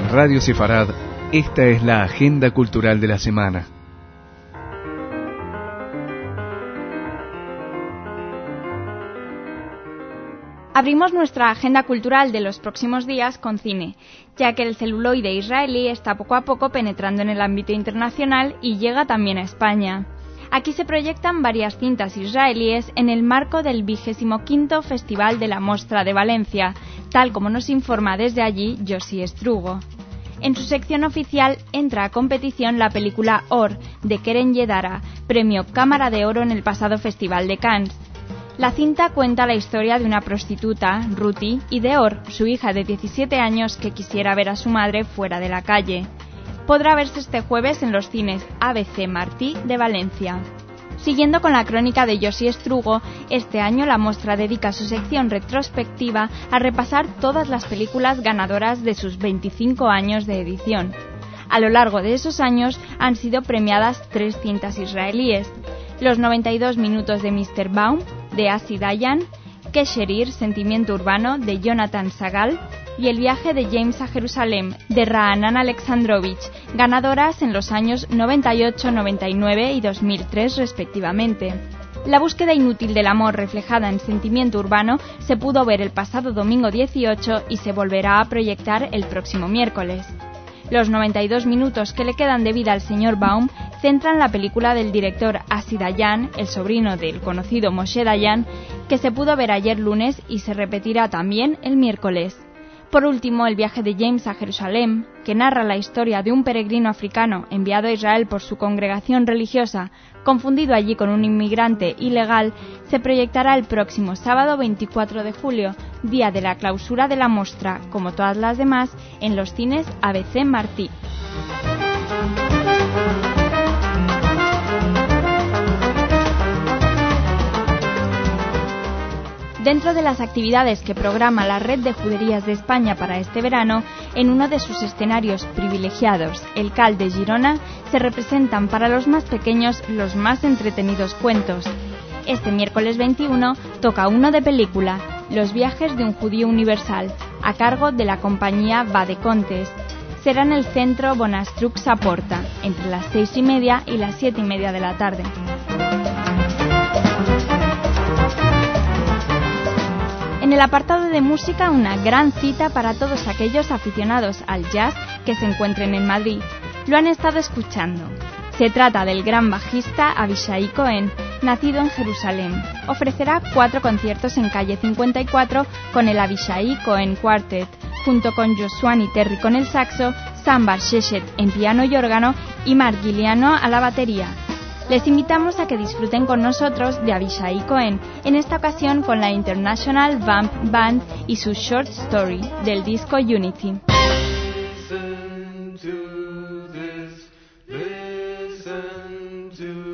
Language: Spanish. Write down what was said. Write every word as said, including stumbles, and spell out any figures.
Radio Sefarad, esta es la agenda cultural de la semana. Abrimos nuestra agenda cultural de los próximos días con cine, ya que el celuloide israelí está poco a poco penetrando en el ámbito internacional y llega también a España. Aquí se proyectan varias cintas israelíes en el marco del vigésimo quinto Festival de la Mostra de Valencia, tal como nos informa desde allí Yossi Strugo. En su sección oficial entra a competición la película Or, de Keren Yedara, premio Cámara de Oro en el pasado Festival de Cannes. La cinta cuenta la historia de una prostituta, Ruti, y de Or, su hija de diecisiete años que quisiera ver a su madre fuera de la calle. Podrá verse este jueves en los cines A B C Martí de Valencia. Siguiendo con la crónica de Yossi Strugo, este año la Mostra dedica su sección retrospectiva a repasar todas las películas ganadoras de sus veinticinco años de edición. A lo largo de esos años han sido premiadas tres cintas israelíes: Los noventa y dos minutos de míster Baum, de Asi Dayan, Kesherir, Sentimiento Urbano, de Jonathan Sagal, y El viaje de James a Jerusalén, de Ra'anan Alexandrovich, ganadoras en los años noventa y ocho, noventa y nueve y dos mil tres respectivamente. La búsqueda inútil del amor reflejada en Sentimiento Urbano se pudo ver el pasado domingo dieciocho y se volverá a proyectar el próximo miércoles. Los noventa y dos minutos que le quedan de vida al señor Baum centran la película del director Asi Dayan, el sobrino del conocido Moshe Dayan, que se pudo ver ayer lunes y se repetirá también el miércoles. Por último, El viaje de James a Jerusalén, que narra la historia de un peregrino africano enviado a Israel por su congregación religiosa, confundido allí con un inmigrante ilegal, se proyectará el próximo sábado veinticuatro de julio, día de la clausura de la Mostra, como todas las demás, en los cines A B C Martí. Dentro de las actividades que programa la Red de Juderías de España para este verano, en uno de sus escenarios privilegiados, el Cal de Girona, se representan para los más pequeños los más entretenidos cuentos. Este miércoles veintiuno toca uno de película, Los viajes de un judío universal, a cargo de la compañía Vadecontes. Será en el centro Bonastrux Saporta, entre las seis y media y las siete y media de la tarde. En el apartado de música, una gran cita para todos aquellos aficionados al jazz que se encuentren en Madrid. Lo han estado escuchando. Se trata del gran bajista Avishai Cohen, nacido en Jerusalén. Ofrecerá cuatro conciertos en calle cincuenta y cuatro con el Avishai Cohen Quartet, junto con Joshua Terry con el saxo, Sambar Sheshet en piano y órgano y Mark Guiliano a la batería. Les invitamos a que disfruten con nosotros de Avishai Cohen, en esta ocasión con la International Vamp Band y su Short Story, del disco Unity. Listen to this, listen to